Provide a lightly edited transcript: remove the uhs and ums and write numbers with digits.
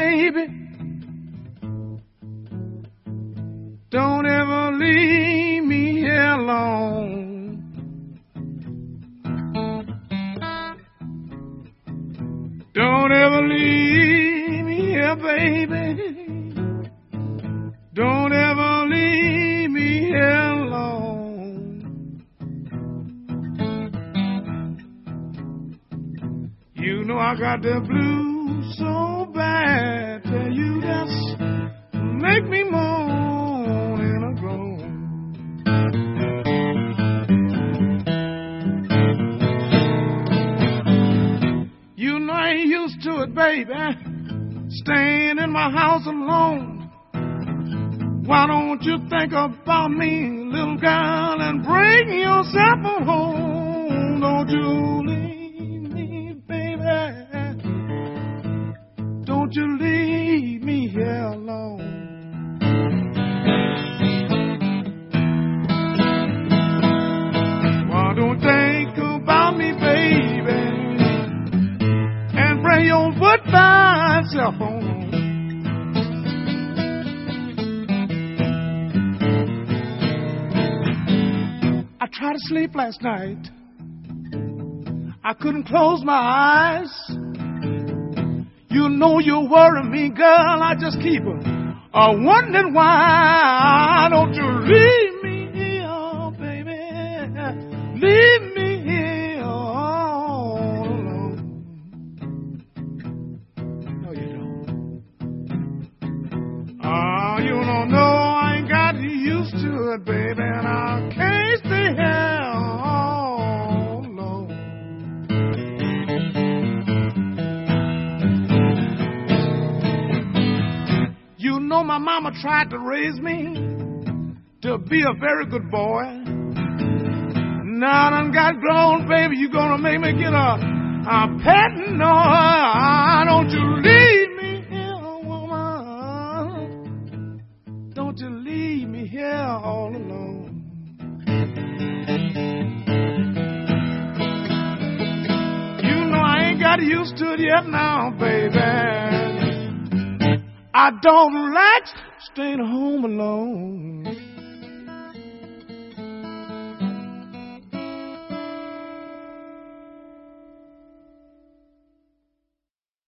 baby, don't ever leave me here alone. Don't ever leave me here, baby. Don't ever leave me here alone. You know I got the blues so bad, tell you just make me moan and a groan. You know I ain't used to it, baby, staying in my house alone. Why don't you think about me, little girl, and bring yourself on home? Don't you leave me, baby. Don't you leave me here alone. Why don't you think about me, baby, and bring your foot by yourself home? I tried to sleep last night. I couldn't close my eyes. You know you worry me, girl. I just keep wondering why. Don't you leave me here, baby. Leave me here all alone. No, you don't. Oh, you don't know I ain't got used to it, baby, and I can't stay here all alone. You know my mama tried to raise me to be a very good boy. Now I done got grown, baby, you gonna make me get a pet? No, don't you leave me here, woman. Don't you leave me here all alone. You know I ain't got used to it yet now, baby. I don't like staying home alone.